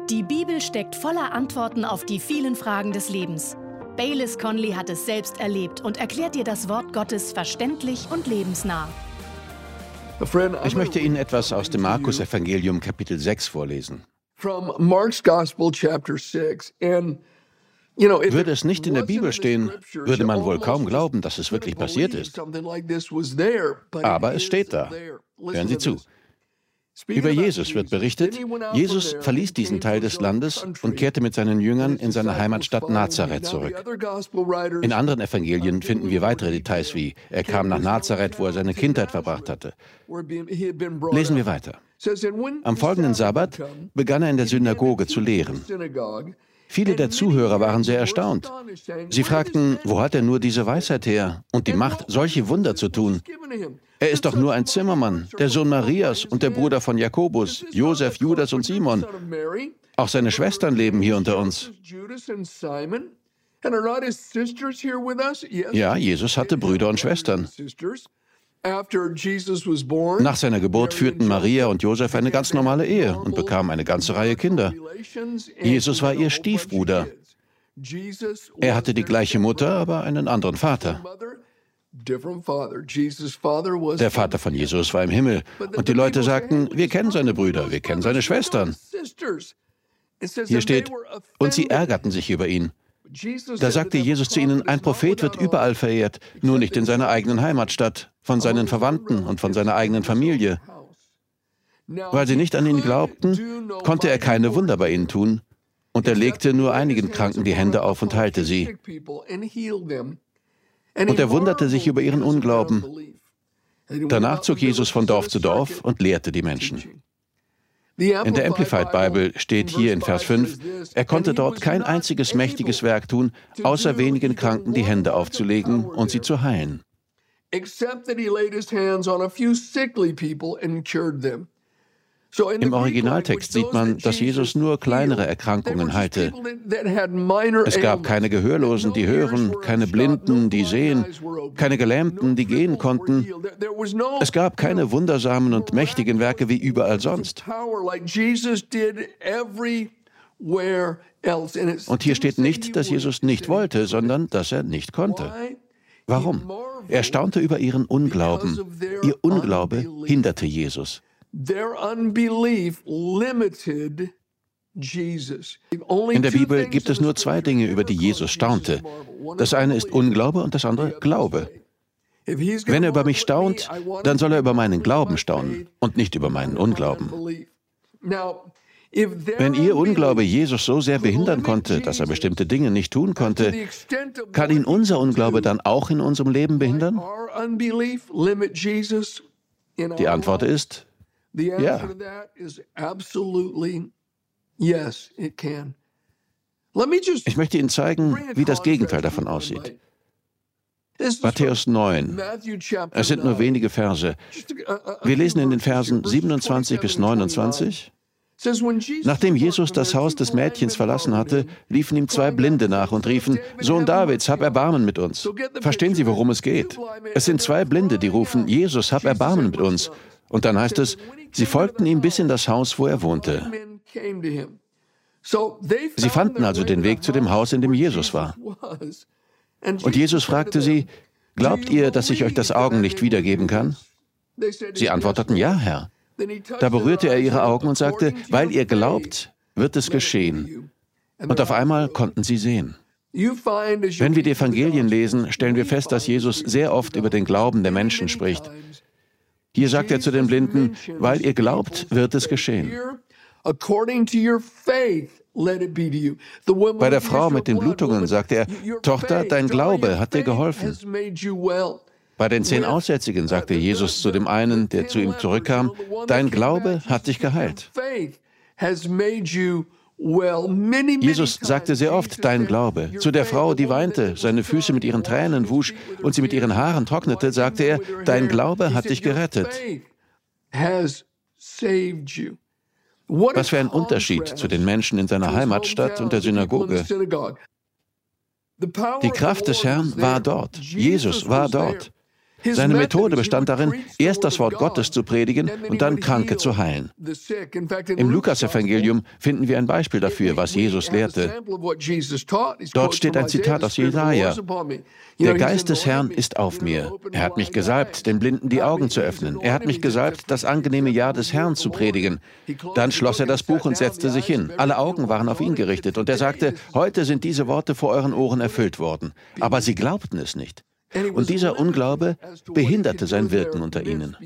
Die Bibel steckt voller Antworten auf die vielen Fragen des Lebens. Baylis Conley hat es selbst erlebt und erklärt dir das Wort Gottes verständlich und lebensnah. Ich möchte Ihnen etwas aus dem Markus-Evangelium Kapitel 6 vorlesen. Würde es nicht in der Bibel stehen, würde man wohl kaum glauben, dass es wirklich passiert ist. Aber es steht da. Hören Sie zu. Über Jesus wird berichtet, Jesus verließ diesen Teil des Landes und kehrte mit seinen Jüngern in seine Heimatstadt Nazareth zurück. In anderen Evangelien finden wir weitere Details wie, er kam nach Nazareth, wo er seine Kindheit verbracht hatte. Lesen wir weiter. Am folgenden Sabbat begann er in der Synagoge zu lehren. Viele der Zuhörer waren sehr erstaunt. Sie fragten, wo hat er nur diese Weisheit her und die Macht, solche Wunder zu tun? Er ist doch nur ein Zimmermann, der Sohn Marias und der Bruder von Jakobus, Josef, Judas und Simon. Auch seine Schwestern leben hier unter uns. Ja, Jesus hatte Brüder und Schwestern. Nach seiner Geburt führten Maria und Josef eine ganz normale Ehe und bekamen eine ganze Reihe Kinder. Jesus war ihr Stiefbruder. Er hatte die gleiche Mutter, aber einen anderen Vater. Der Vater von Jesus war im Himmel und die Leute sagten, wir kennen seine Brüder, wir kennen seine Schwestern. Hier steht, und sie ärgerten sich über ihn. Da sagte Jesus zu ihnen, ein Prophet wird überall verehrt, nur nicht in seiner eigenen Heimatstadt, von seinen Verwandten und von seiner eigenen Familie. Weil sie nicht an ihn glaubten, konnte er keine Wunder bei ihnen tun, und er legte nur einigen Kranken die Hände auf und heilte sie. Und er wunderte sich über ihren Unglauben. Danach zog Jesus von Dorf zu Dorf und lehrte die Menschen. In der Amplified Bible steht hier in Vers 5, er konnte dort kein einziges mächtiges Werk tun, außer wenigen Kranken die Hände aufzulegen und sie zu heilen. Im Originaltext sieht man, dass Jesus nur kleinere Erkrankungen heilte. Es gab keine Gehörlosen, die hören, keine Blinden, die sehen, keine Gelähmten, die gehen konnten. Es gab keine wundersamen und mächtigen Werke wie überall sonst. Und hier steht nicht, dass Jesus nicht wollte, sondern dass er nicht konnte. Warum? Er staunte über ihren Unglauben. Ihr Unglaube hinderte Jesus. In der Bibel gibt es nur zwei Dinge, über die Jesus staunte. Das eine ist Unglaube und das andere Glaube. Wenn er über mich staunt, dann soll er über meinen Glauben staunen und nicht über meinen Unglauben. Wenn Ihr Unglaube Jesus so sehr behindern konnte, dass er bestimmte Dinge nicht tun konnte, kann ihn unser Unglaube dann auch in unserem Leben behindern? Die Antwort ist ja. Ich möchte Ihnen zeigen, wie das Gegenteil davon aussieht. Matthäus 9. Es sind nur wenige Verse. Wir lesen in den Versen 27 bis 29. Nachdem Jesus das Haus des Mädchens verlassen hatte, liefen ihm zwei Blinde nach und riefen, Sohn Davids, hab Erbarmen mit uns. Verstehen Sie, worum es geht? Es sind zwei Blinde, die rufen, Jesus, hab Erbarmen mit uns. Und dann heißt es, sie folgten ihm bis in das Haus, wo er wohnte. Sie fanden also den Weg zu dem Haus, in dem Jesus war. Und Jesus fragte sie, glaubt ihr, dass ich euch das Augenlicht wiedergeben kann? Sie antworteten, ja, Herr. Da berührte er ihre Augen und sagte, weil ihr glaubt, wird es geschehen. Und auf einmal konnten sie sehen. Wenn wir die Evangelien lesen, stellen wir fest, dass Jesus sehr oft über den Glauben der Menschen spricht. Hier sagt er zu den Blinden, weil ihr glaubt, wird es geschehen. Bei der Frau mit den Blutungen sagt er, Tochter, dein Glaube hat dir geholfen. Bei den 10 Aussätzigen sagte Jesus zu dem einen, der zu ihm zurückkam, dein Glaube hat dich geheilt. Jesus sagte sehr oft, dein Glaube. Zu der Frau, die weinte, seine Füße mit ihren Tränen wusch und sie mit ihren Haaren trocknete, sagte er, dein Glaube hat dich gerettet. Was für ein Unterschied zu den Menschen in seiner Heimatstadt und der Synagoge. Die Kraft des Herrn war dort. Jesus war dort. Seine Methode bestand darin, erst das Wort Gottes zu predigen und dann Kranke zu heilen. Im Lukasevangelium finden wir ein Beispiel dafür, was Jesus lehrte. Dort steht ein Zitat aus Jesaja: Der Geist des Herrn ist auf mir. Er hat mich gesalbt, den Blinden die Augen zu öffnen. Er hat mich gesalbt, das angenehme Jahr des Herrn zu predigen. Dann schloss er das Buch und setzte sich hin. Alle Augen waren auf ihn gerichtet. Und er sagte: Heute sind diese Worte vor euren Ohren erfüllt worden. Aber sie glaubten es nicht. Und dieser Unglaube behinderte sein Wirken unter ihnen.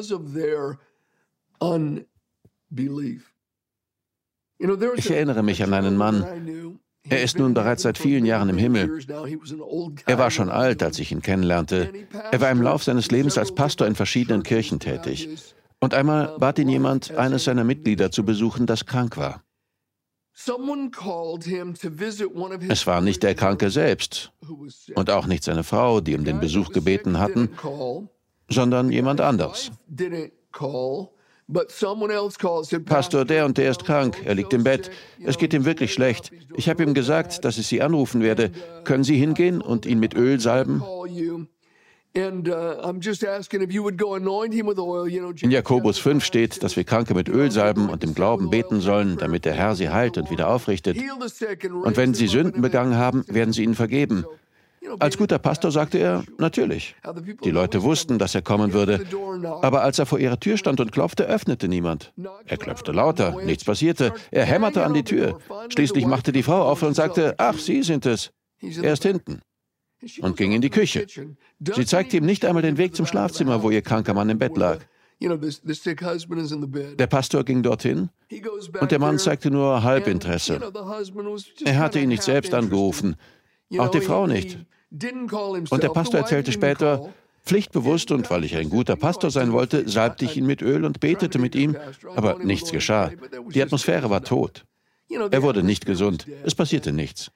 Ich erinnere mich an einen Mann. Er ist nun bereits seit vielen Jahren im Himmel. Er war schon alt, als ich ihn kennenlernte. Er war im Lauf seines Lebens als Pastor in verschiedenen Kirchen tätig. Und einmal bat ihn jemand, eines seiner Mitglieder zu besuchen, das krank war. Es war nicht der Kranke selbst und auch nicht seine Frau, die um den Besuch gebeten hatten, sondern jemand anders. Pastor, der und der ist krank, er liegt im Bett, es geht ihm wirklich schlecht. Ich habe ihm gesagt, dass ich Sie anrufen werde. Können Sie hingehen und ihn mit Öl salben? In Jakobus 5 steht, dass wir Kranke mit Öl salben und im Glauben beten sollen, damit der Herr sie heilt und wieder aufrichtet. Und wenn sie Sünden begangen haben, werden sie ihnen vergeben. Als guter Pastor sagte er, natürlich. Die Leute wussten, dass er kommen würde. Aber als er vor ihrer Tür stand und klopfte, öffnete niemand. Er klopfte lauter, nichts passierte. Er hämmerte an die Tür. Schließlich machte die Frau auf und sagte: Ach, Sie sind es. Er ist hinten. Und ging in die Küche. Sie zeigte ihm nicht einmal den Weg zum Schlafzimmer, wo ihr kranker Mann im Bett lag. Der Pastor ging dorthin und der Mann zeigte nur Halbinteresse. Er hatte ihn nicht selbst angerufen, auch die Frau nicht. Und der Pastor erzählte später: Pflichtbewusst und weil ich ein guter Pastor sein wollte, salbte ich ihn mit Öl und betete mit ihm, aber nichts geschah. Die Atmosphäre war tot. Er wurde nicht gesund. Es passierte nichts.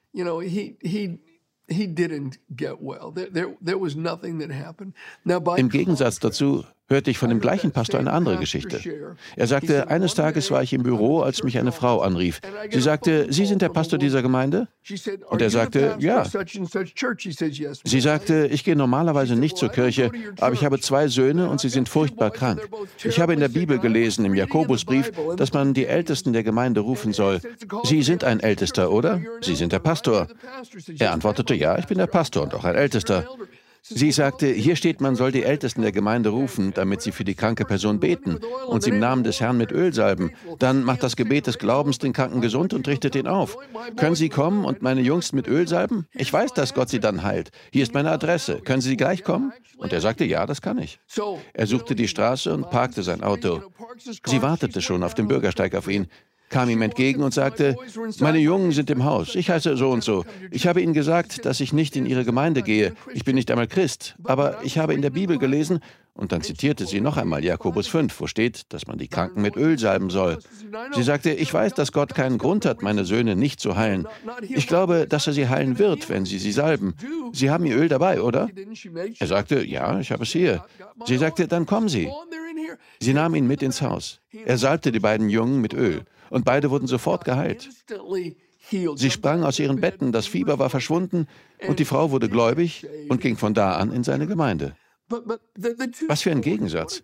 Im Gegensatz dazu hörte ich von dem gleichen Pastor eine andere Geschichte. Er sagte: Eines Tages war ich im Büro, als mich eine Frau anrief. Sie sagte: Sie sind der Pastor dieser Gemeinde? Und er sagte: Ja. Sie sagte: Ich gehe normalerweise nicht zur Kirche, aber ich habe 2 Söhne und sie sind furchtbar krank. Ich habe in der Bibel gelesen, im Jakobusbrief, dass man die Ältesten der Gemeinde rufen soll. Sie sind ein Ältester, oder? Sie sind der Pastor. Er antwortete: Ja, ich bin der Pastor und auch ein Ältester. Sie sagte: Hier steht, man soll die Ältesten der Gemeinde rufen, damit sie für die kranke Person beten und sie im Namen des Herrn mit Öl salben. Dann macht das Gebet des Glaubens den Kranken gesund und richtet ihn auf. Können Sie kommen und meine Jungs mit Öl salben? Ich weiß, dass Gott sie dann heilt. Hier ist meine Adresse. Können Sie gleich kommen? Und er sagte: Ja, das kann ich. Er suchte die Straße und parkte sein Auto. Sie wartete schon auf dem Bürgersteig auf ihn, kam ihm entgegen und sagte: Meine Jungen sind im Haus, ich heiße so und so. Ich habe ihnen gesagt, dass ich nicht in ihre Gemeinde gehe. Ich bin nicht einmal Christ, aber ich habe in der Bibel gelesen, und dann zitierte sie noch einmal Jakobus 5, wo steht, dass man die Kranken mit Öl salben soll. Sie sagte: Ich weiß, dass Gott keinen Grund hat, meine Söhne nicht zu heilen. Ich glaube, dass er sie heilen wird, wenn sie salben. Sie haben ihr Öl dabei, oder? Er sagte: Ja, ich habe es hier. Sie sagte: Dann kommen Sie. Sie nahm ihn mit ins Haus. Er salbte die beiden Jungen mit Öl. Und beide wurden sofort geheilt. Sie sprangen aus ihren Betten, das Fieber war verschwunden und die Frau wurde gläubig und ging von da an in seine Gemeinde. Was für ein Gegensatz.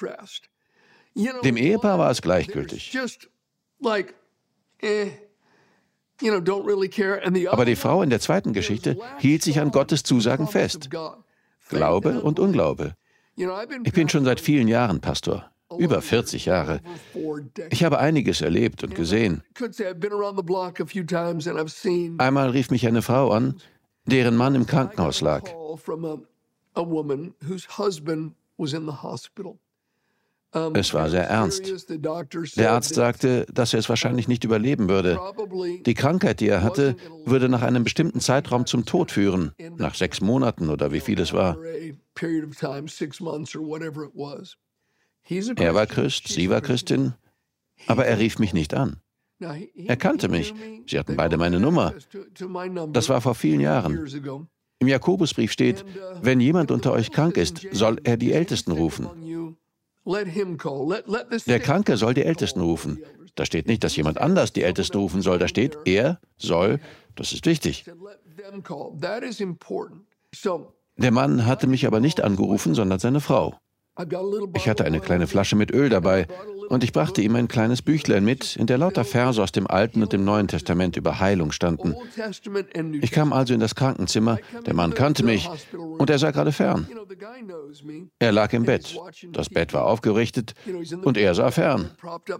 Dem Ehepaar war es gleichgültig. Aber die Frau in der zweiten Geschichte hielt sich an Gottes Zusagen fest. Glaube und Unglaube. Ich bin schon seit vielen Jahren Pastor. Über 40 Jahre. Ich habe einiges erlebt und gesehen. Einmal rief mich eine Frau an, deren Mann im Krankenhaus lag. Es war sehr ernst. Der Arzt sagte, dass er es wahrscheinlich nicht überleben würde. Die Krankheit, die er hatte, würde nach einem bestimmten Zeitraum zum Tod führen. Nach 6 Monaten oder wie viel es war. Er war Christ, sie war Christin, aber er rief mich nicht an. Er kannte mich. Sie hatten beide meine Nummer. Das war vor vielen Jahren. Im Jakobusbrief steht, wenn jemand unter euch krank ist, soll er die Ältesten rufen. Der Kranke soll die Ältesten rufen. Da steht nicht, dass jemand anders die Ältesten rufen soll. Da steht, er soll, das ist wichtig. Der Mann hatte mich aber nicht angerufen, sondern seine Frau. Ich hatte eine kleine Flasche mit Öl dabei und ich brachte ihm ein kleines Büchlein mit, in der lauter Verse aus dem Alten und dem Neuen Testament über Heilung standen. Ich kam also in das Krankenzimmer, der Mann kannte mich und er sah gerade fern. Er lag im Bett, das Bett war aufgerichtet und er sah fern.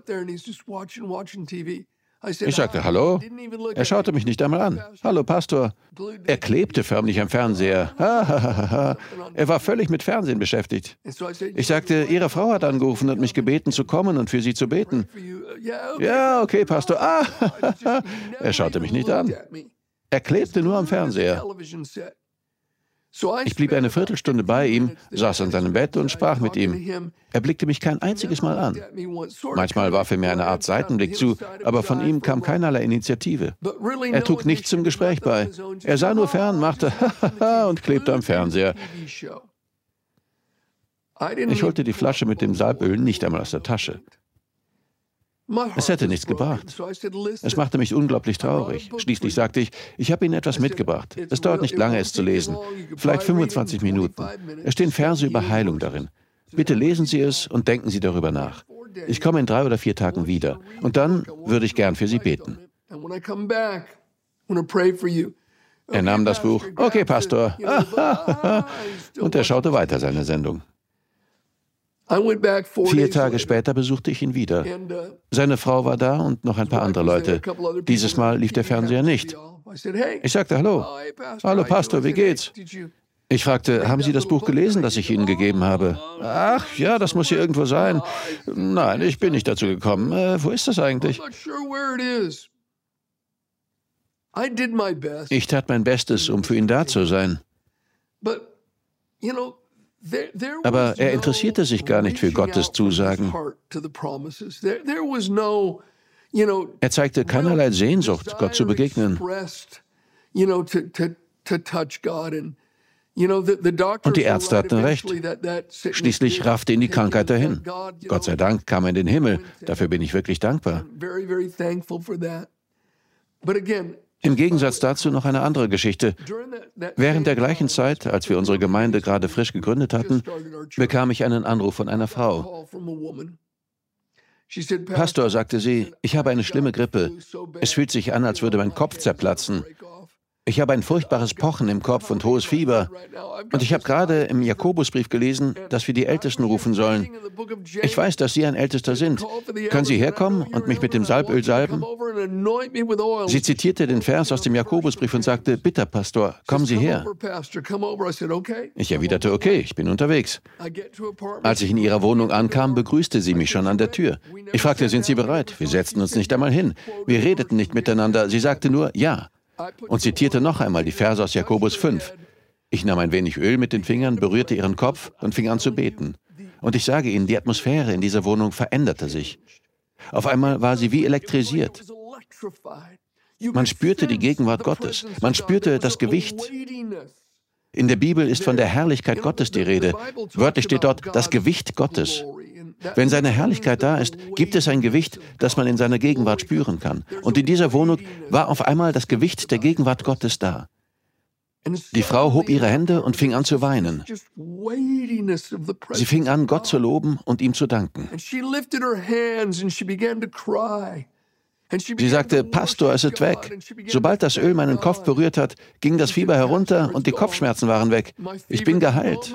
Ich sagte, hallo? Er schaute mich nicht einmal an. Hallo, Pastor. Er klebte förmlich am Fernseher. Er war völlig mit Fernsehen beschäftigt. Ich sagte, Ihre Frau hat angerufen und mich gebeten, zu kommen und für Sie zu beten. Ja, okay, Pastor. Er schaute mich nicht an. Er klebte nur am Fernseher. Ich blieb eine Viertelstunde bei ihm, saß an seinem Bett und sprach mit ihm. Er blickte mich kein einziges Mal an. Manchmal warf er mir eine Art Seitenblick zu, aber von ihm kam keinerlei Initiative. Er trug nichts zum Gespräch bei. Er sah nur fern, machte und klebte am Fernseher. Ich holte die Flasche mit dem Salböl nicht einmal aus der Tasche. Es hätte nichts gebracht. Es machte mich unglaublich traurig. Schließlich sagte ich, ich habe Ihnen etwas mitgebracht. Es dauert nicht lange, es zu lesen. Vielleicht 25 Minuten. Es stehen Verse über Heilung darin. Bitte lesen Sie es und denken Sie darüber nach. Ich komme in 3 oder 4 Tagen wieder. Und dann würde ich gern für Sie beten. Er nahm das Buch. Okay, Pastor. Und er schaute weiter seine Sendung. 4 Tage später besuchte ich ihn wieder. Seine Frau war da und noch ein paar andere Leute. Dieses Mal lief der Fernseher nicht. Ich sagte, hallo. Hallo, Pastor, wie geht's? Ich fragte, haben Sie das Buch gelesen, das ich Ihnen gegeben habe? Ach, ja, das muss hier irgendwo sein. Nein, ich bin nicht dazu gekommen. Wo ist das eigentlich? Ich tat mein Bestes, um für ihn da zu sein. Aber er interessierte sich gar nicht für Gottes Zusagen. Er zeigte keinerlei Sehnsucht, Gott zu begegnen. Und die Ärzte hatten recht. Schließlich raffte ihn die Krankheit dahin. Gott sei Dank kam er in den Himmel. Dafür bin ich wirklich dankbar. Im Gegensatz dazu noch eine andere Geschichte. Während der gleichen Zeit, als wir unsere Gemeinde gerade frisch gegründet hatten, bekam ich einen Anruf von einer Frau. Pastor, sagte sie, ich habe eine schlimme Grippe. Es fühlt sich an, als würde mein Kopf zerplatzen. Ich habe ein furchtbares Pochen im Kopf und hohes Fieber. Und ich habe gerade im Jakobusbrief gelesen, dass wir die Ältesten rufen sollen. Ich weiß, dass Sie ein Ältester sind. Können Sie herkommen und mich mit dem Salböl salben? Sie zitierte den Vers aus dem Jakobusbrief und sagte, bitte, Pastor, kommen Sie her. Ich erwiderte, okay, ich bin unterwegs. Als ich in ihrer Wohnung ankam, begrüßte sie mich schon an der Tür. Ich fragte, sind Sie bereit? Wir setzten uns nicht einmal hin. Wir redeten nicht miteinander. Sie sagte nur, ja. Und zitierte noch einmal die Verse aus Jakobus 5. Ich nahm ein wenig Öl mit den Fingern, berührte ihren Kopf und fing an zu beten. Und ich sage Ihnen, die Atmosphäre in dieser Wohnung veränderte sich. Auf einmal war sie wie elektrisiert. Man spürte die Gegenwart Gottes. Man spürte das Gewicht. In der Bibel ist von der Herrlichkeit Gottes die Rede. Wörtlich steht dort das Gewicht Gottes. Wenn seine Herrlichkeit da ist, gibt es ein Gewicht, das man in seiner Gegenwart spüren kann. Und in dieser Wohnung war auf einmal das Gewicht der Gegenwart Gottes da. Die Frau hob ihre Hände und fing an zu weinen. Sie fing an, Gott zu loben und ihm zu danken. Sie sagte, Pastor, es ist weg. Sobald das Öl meinen Kopf berührt hat, ging das Fieber herunter und die Kopfschmerzen waren weg. Ich bin geheilt.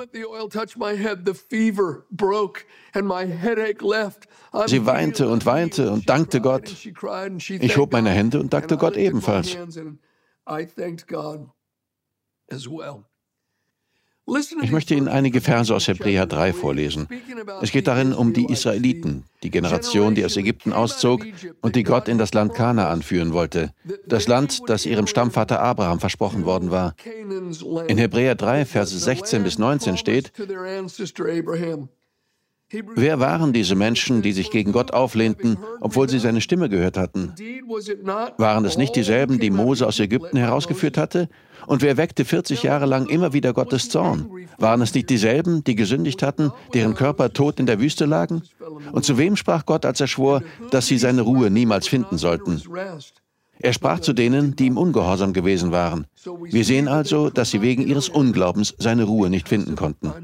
Sie weinte und dankte Gott. Ich hob meine Hände und dankte Gott ebenfalls. Ich möchte Ihnen einige Verse aus Hebräer 3 vorlesen. Es geht darin um die Israeliten, die Generation, die aus Ägypten auszog und die Gott in das Land Kanaan führen wollte. Das Land, das ihrem Stammvater Abraham versprochen worden war. In Hebräer 3, Verse 16 bis 19 steht, wer waren diese Menschen, die sich gegen Gott auflehnten, obwohl sie seine Stimme gehört hatten? Waren es nicht dieselben, die Mose aus Ägypten herausgeführt hatte? Und wer weckte 40 Jahre lang immer wieder Gottes Zorn? Waren es nicht dieselben, die gesündigt hatten, deren Körper tot in der Wüste lagen? Und zu wem sprach Gott, als er schwor, dass sie seine Ruhe niemals finden sollten? Er sprach zu denen, die ihm ungehorsam gewesen waren. Wir sehen also, dass sie wegen ihres Unglaubens seine Ruhe nicht finden konnten.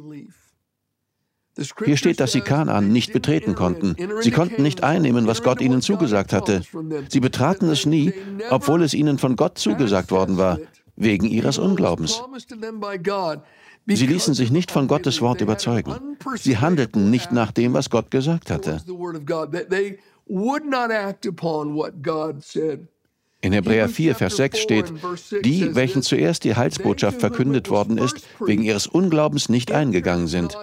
Hier steht, dass sie Kanaan nicht betreten konnten. Sie konnten nicht einnehmen, was Gott ihnen zugesagt hatte. Sie betraten es nie, obwohl es ihnen von Gott zugesagt worden war, wegen ihres Unglaubens. Sie ließen sich nicht von Gottes Wort überzeugen. Sie handelten nicht nach dem, was Gott gesagt hatte. In Hebräer 4, Vers 6 steht, die, welchen zuerst die Heilsbotschaft verkündet worden ist, wegen ihres Unglaubens nicht eingegangen sind.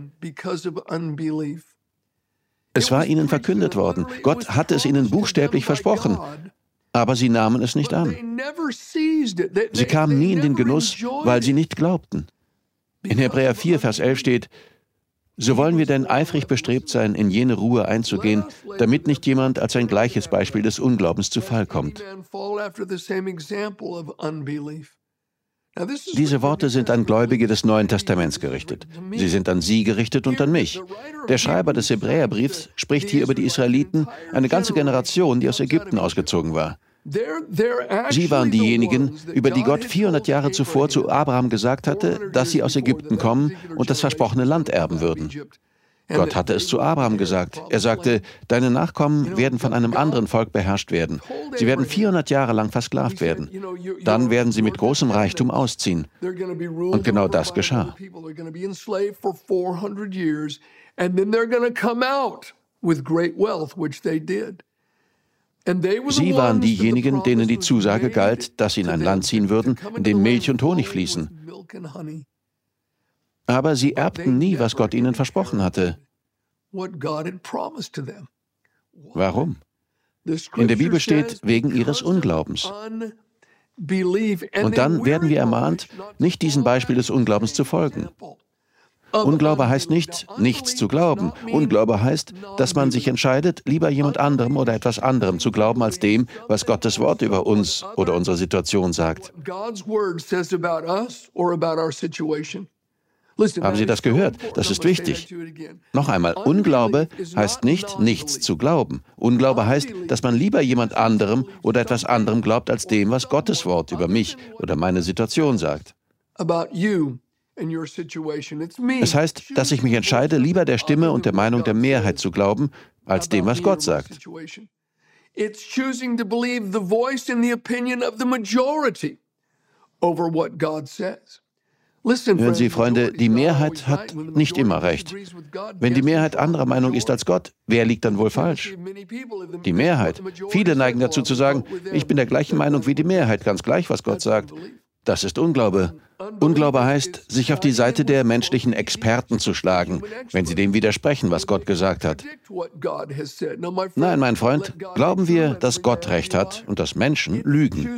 Es war ihnen verkündet worden. Gott hatte es ihnen buchstäblich versprochen, aber sie nahmen es nicht an. Sie kamen nie in den Genuss, weil sie nicht glaubten. In Hebräer 4, Vers 11 steht, so wollen wir denn eifrig bestrebt sein, in jene Ruhe einzugehen, damit nicht jemand als ein gleiches Beispiel des Unglaubens zu Fall kommt. Diese Worte sind an Gläubige des Neuen Testaments gerichtet. Sie sind an Sie gerichtet und an mich. Der Schreiber des Hebräerbriefs spricht hier über die Israeliten, eine ganze Generation, die aus Ägypten ausgezogen war. Sie waren diejenigen, über die Gott 400 Jahre zuvor zu Abraham gesagt hatte, dass sie aus Ägypten kommen und das versprochene Land erben würden. Gott hatte es zu Abraham gesagt. Er sagte, deine Nachkommen werden von einem anderen Volk beherrscht werden. Sie werden 400 Jahre lang versklavt werden. Dann werden sie mit großem Reichtum ausziehen. Und genau das geschah. Sie waren diejenigen, denen die Zusage galt, dass sie in ein Land ziehen würden, in dem Milch und Honig fließen. Aber sie erbten nie, was Gott ihnen versprochen hatte. Warum? In der Bibel steht, wegen ihres Unglaubens. Und dann werden wir ermahnt, nicht diesem Beispiel des Unglaubens zu folgen. Unglaube heißt nicht, nichts zu glauben. Unglaube heißt, dass man sich entscheidet, lieber jemand anderem oder etwas anderem zu glauben, als dem, was Gottes Wort über uns oder unsere Situation sagt. Haben Sie das gehört? Das ist wichtig. Noch einmal, Unglaube heißt nicht, nichts zu glauben. Unglaube heißt, dass man lieber jemand anderem oder etwas anderem glaubt, als dem, was Gottes Wort über mich oder meine Situation sagt. Es heißt, dass ich mich entscheide, lieber der Stimme und der Meinung der Mehrheit zu glauben, als dem, was Gott sagt. Hören Sie, Freunde, die Mehrheit hat nicht immer recht. Wenn die Mehrheit anderer Meinung ist als Gott, wer liegt dann wohl falsch? Die Mehrheit. Viele neigen dazu zu sagen, ich bin der gleichen Meinung wie die Mehrheit, ganz gleich, was Gott sagt. Das ist Unglaube. Unglaube heißt, sich auf die Seite der menschlichen Experten zu schlagen, wenn sie dem widersprechen, was Gott gesagt hat. Nein, mein Freund, glauben wir, dass Gott Recht hat und dass Menschen lügen.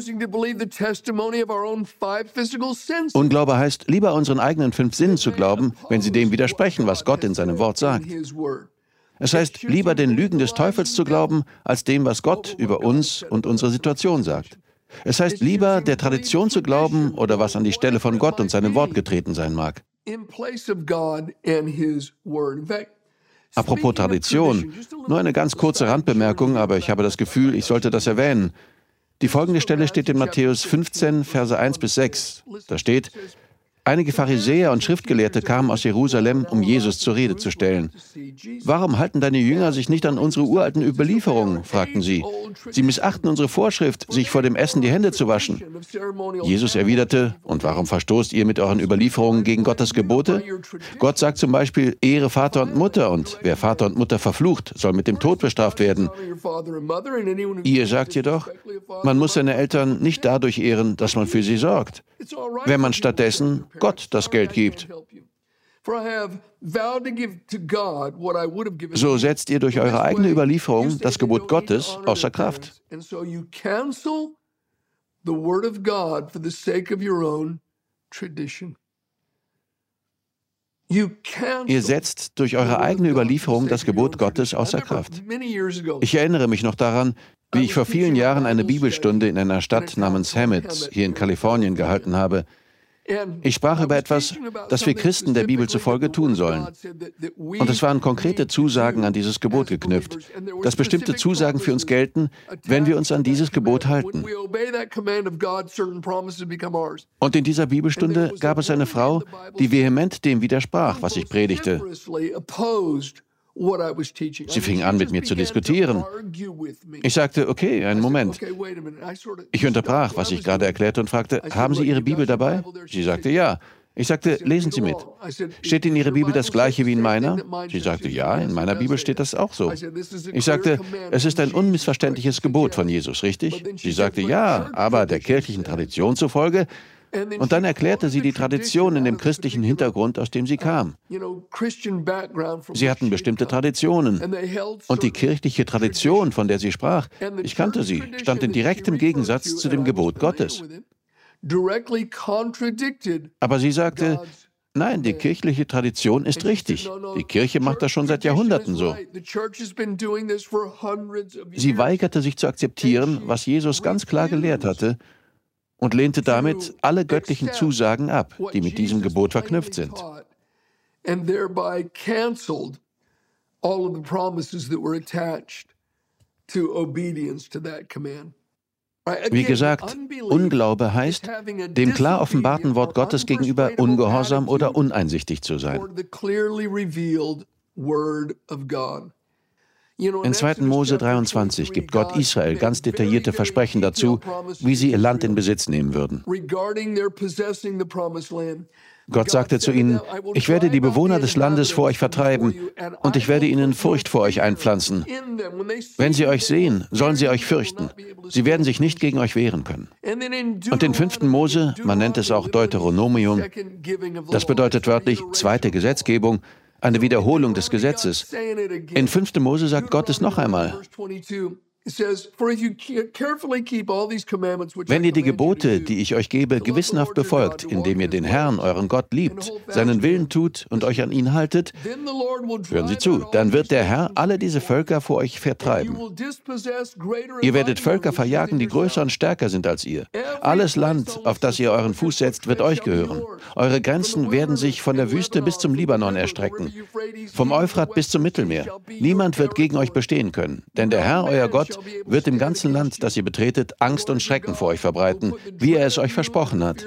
Unglaube heißt, lieber unseren eigenen 5 Sinnen zu glauben, wenn sie dem widersprechen, was Gott in seinem Wort sagt. Es heißt, lieber den Lügen des Teufels zu glauben, als dem, was Gott über uns und unsere Situation sagt. Es heißt, lieber der Tradition zu glauben oder was an die Stelle von Gott und seinem Wort getreten sein mag. Apropos Tradition, nur eine ganz kurze Randbemerkung, aber ich habe das Gefühl, ich sollte das erwähnen. Die folgende Stelle steht in Matthäus 15, Verse 1 bis 6. Da steht, einige Pharisäer und Schriftgelehrte kamen aus Jerusalem, um Jesus zur Rede zu stellen. Warum halten deine Jünger sich nicht an unsere uralten Überlieferungen? Fragten sie. Sie missachten unsere Vorschrift, sich vor dem Essen die Hände zu waschen. Jesus erwiderte, und warum verstoßt ihr mit euren Überlieferungen gegen Gottes Gebote? Gott sagt zum Beispiel, ehre Vater und Mutter, und wer Vater und Mutter verflucht, soll mit dem Tod bestraft werden. Ihr sagt jedoch, man muss seine Eltern nicht dadurch ehren, dass man für sie sorgt. Wenn man stattdessen Gott das Geld gibt. So setzt ihr durch eure eigene Überlieferung das Gebot Gottes außer Kraft. Ihr setzt durch eure eigene Überlieferung das Gebot Gottes außer Kraft. Ich erinnere mich noch daran, wie ich vor vielen Jahren eine Bibelstunde in einer Stadt namens Hemet hier in Kalifornien gehalten habe. Ich sprach über etwas, das wir Christen der Bibel zufolge tun sollen. Und es waren konkrete Zusagen an dieses Gebot geknüpft, dass bestimmte Zusagen für uns gelten, wenn wir uns an dieses Gebot halten. Und in dieser Bibelstunde gab es eine Frau, die vehement dem widersprach, was ich predigte. Sie fing an, mit mir zu diskutieren. Ich sagte, okay, einen Moment. Ich unterbrach, was ich gerade erklärte und fragte, haben Sie Ihre Bibel dabei? Sie sagte, ja. Ich sagte, lesen Sie mit. Steht in Ihrer Bibel das Gleiche wie in meiner? Sie sagte, ja, in meiner Bibel steht das auch so. Ich sagte, es ist ein unmissverständliches Gebot von Jesus, richtig? Sie sagte, ja, aber der kirchlichen Tradition zufolge. Und dann erklärte sie die Tradition in dem christlichen Hintergrund, aus dem sie kam. Sie hatten bestimmte Traditionen. Und die kirchliche Tradition, von der sie sprach, ich kannte sie, stand in direktem Gegensatz zu dem Gebot Gottes. Aber sie sagte, nein, die kirchliche Tradition ist richtig. Die Kirche macht das schon seit Jahrhunderten so. Sie weigerte sich zu akzeptieren, was Jesus ganz klar gelehrt hatte, und lehnte damit alle göttlichen Zusagen ab, die mit diesem Gebot verknüpft sind. Wie gesagt, Unglaube heißt, dem klar offenbarten Wort Gottes gegenüber ungehorsam oder uneinsichtig zu sein. In 2. Mose 23 gibt Gott Israel ganz detaillierte Versprechen dazu, wie sie ihr Land in Besitz nehmen würden. Gott sagte zu ihnen, ich werde die Bewohner des Landes vor euch vertreiben und ich werde ihnen Furcht vor euch einpflanzen. Wenn sie euch sehen, sollen sie euch fürchten. Sie werden sich nicht gegen euch wehren können. Und in 5. Mose, man nennt es auch Deuteronomium, das bedeutet wörtlich zweite Gesetzgebung, eine Wiederholung des Gesetzes. In 5. Mose sagt Gott es noch einmal. Wenn ihr die Gebote, die ich euch gebe, gewissenhaft befolgt, indem ihr den Herrn, euren Gott, liebt, seinen Willen tut und euch an ihn haltet, hören Sie zu, dann wird der Herr alle diese Völker vor euch vertreiben. Ihr werdet Völker verjagen, die größer und stärker sind als ihr. Alles Land, auf das ihr euren Fuß setzt, wird euch gehören. Eure Grenzen werden sich von der Wüste bis zum Libanon erstrecken, vom Euphrat bis zum Mittelmeer. Niemand wird gegen euch bestehen können, denn der Herr, euer Gott, wird im ganzen Land, das ihr betretet, Angst und Schrecken vor euch verbreiten, wie er es euch versprochen hat.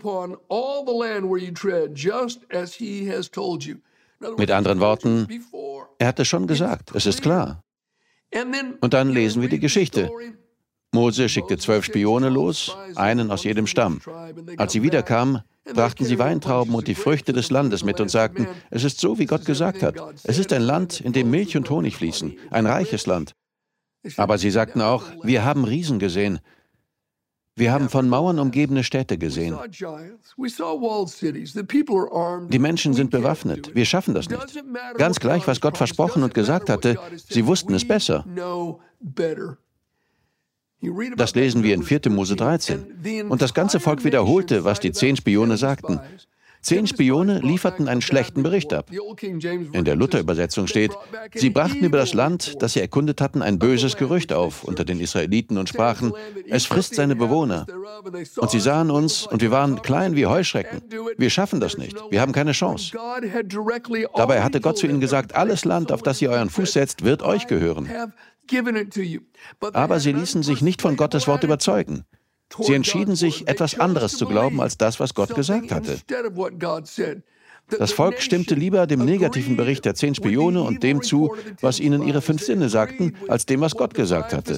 Mit anderen Worten, er hat es schon gesagt, es ist klar. Und dann lesen wir die Geschichte. Mose schickte 12 Spione los, einen aus jedem Stamm. Als sie wiederkamen, brachten sie Weintrauben und die Früchte des Landes mit und sagten, es ist so, wie Gott gesagt hat. Es ist ein Land, in dem Milch und Honig fließen, ein reiches Land. Aber sie sagten auch, wir haben Riesen gesehen. Wir haben von Mauern umgebene Städte gesehen. Die Menschen sind bewaffnet. Wir schaffen das nicht. Ganz gleich, was Gott versprochen und gesagt hatte, sie wussten es besser. Das lesen wir in 4. Mose 13. Und das ganze Volk wiederholte, was die 10 Spione sagten. 10 Spione lieferten einen schlechten Bericht ab. In der Luther-Übersetzung steht, sie brachten über das Land, das sie erkundet hatten, ein böses Gerücht auf unter den Israeliten und sprachen, es frisst seine Bewohner. Und sie sahen uns und wir waren klein wie Heuschrecken. Wir schaffen das nicht. Wir haben keine Chance. Dabei hatte Gott zu ihnen gesagt, alles Land, auf das ihr euren Fuß setzt, wird euch gehören. Aber sie ließen sich nicht von Gottes Wort überzeugen. Sie entschieden sich, etwas anderes zu glauben als das, was Gott gesagt hatte. Das Volk stimmte lieber dem negativen Bericht der 10 Spione und dem zu, was ihnen ihre 5 Sinne sagten, als dem, was Gott gesagt hatte.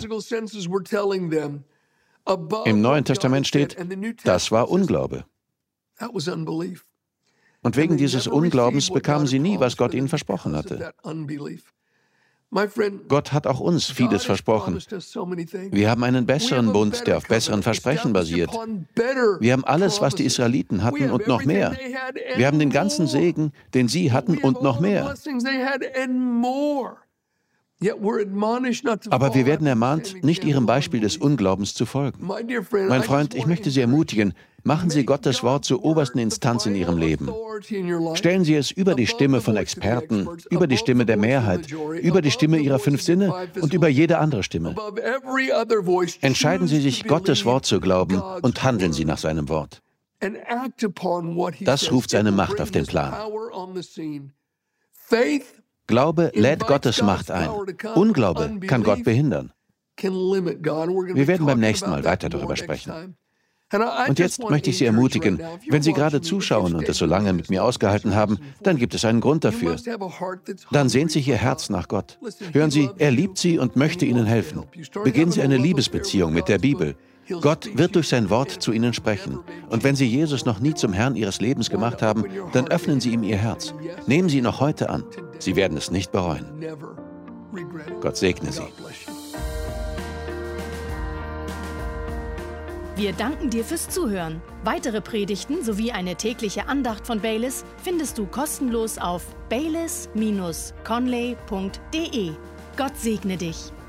Im Neuen Testament steht, das war Unglaube. Und wegen dieses Unglaubens bekamen sie nie, was Gott ihnen versprochen hatte. Gott hat auch uns vieles versprochen. Wir haben einen besseren Bund, der auf besseren Versprechen basiert. Wir haben alles, was die Israeliten hatten und noch mehr. Wir haben den ganzen Segen, den sie hatten und noch mehr. Aber wir werden ermahnt, nicht ihrem Beispiel des Unglaubens zu folgen. Mein Freund, ich möchte Sie ermutigen, machen Sie Gottes Wort zur obersten Instanz in Ihrem Leben. Stellen Sie es über die Stimme von Experten, über die Stimme der Mehrheit, über die Stimme Ihrer 5 Sinne und über jede andere Stimme. Entscheiden Sie sich, Gottes Wort zu glauben und handeln Sie nach seinem Wort. Das ruft seine Macht auf den Plan. Glaube lädt Gottes Macht ein. Unglaube kann Gott behindern. Wir werden beim nächsten Mal weiter darüber sprechen. Und jetzt möchte ich Sie ermutigen, wenn Sie gerade zuschauen und es so lange mit mir ausgehalten haben, dann gibt es einen Grund dafür. Dann sehnt sich Ihr Herz nach Gott. Hören Sie, er liebt Sie und möchte Ihnen helfen. Beginnen Sie eine Liebesbeziehung mit der Bibel. Gott wird durch sein Wort zu Ihnen sprechen. Und wenn Sie Jesus noch nie zum Herrn Ihres Lebens gemacht haben, dann öffnen Sie ihm Ihr Herz. Nehmen Sie ihn noch heute an. Sie werden es nicht bereuen. Gott segne Sie. Wir danken dir fürs Zuhören. Weitere Predigten sowie eine tägliche Andacht von Baylis findest du kostenlos auf baylis-conley.de. Gott segne dich.